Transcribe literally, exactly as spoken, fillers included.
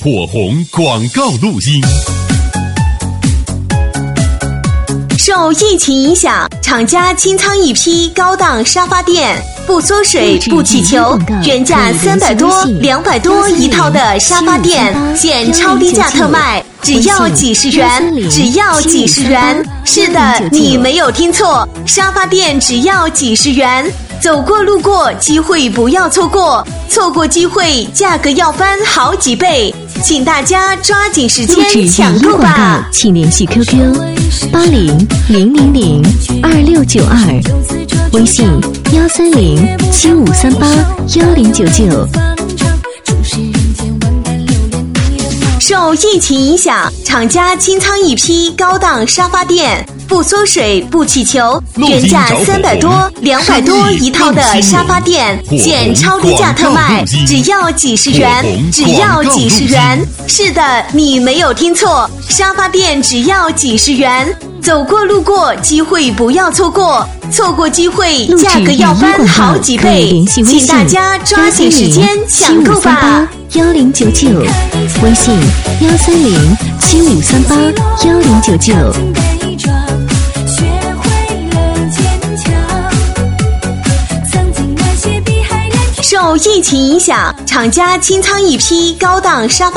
火红广告录音。 受疫情影响，厂家清仓一批高档沙发垫，不缩水不起球，原价三百多、两百多一套的沙发垫，现超低价特卖，只要几十元，只要几十元。是的，你没有听错，沙发垫只要几十元。走过路过，机会不要错过，错过机会，价格要翻好几倍，请大家抓紧时间抢购吧！ 请联系 Q Q 八零零零零二六九二，微信幺三零七五三八幺零九九。 受疫情影响，厂家清仓一批高档沙发垫，不缩水不起球，原价三百多、两百多一套的沙发垫，现超低价特卖，只要几十元，只要几十元。是的，你没有听错，沙发垫只要几十元。走过路过，机会不要错过，错过机会，价格要翻好几倍，请大家抓紧时间抢购吧！ 幺零九九，微信幺三零七五三八幺零九九。 受疫情影响，厂家清仓一批高档沙发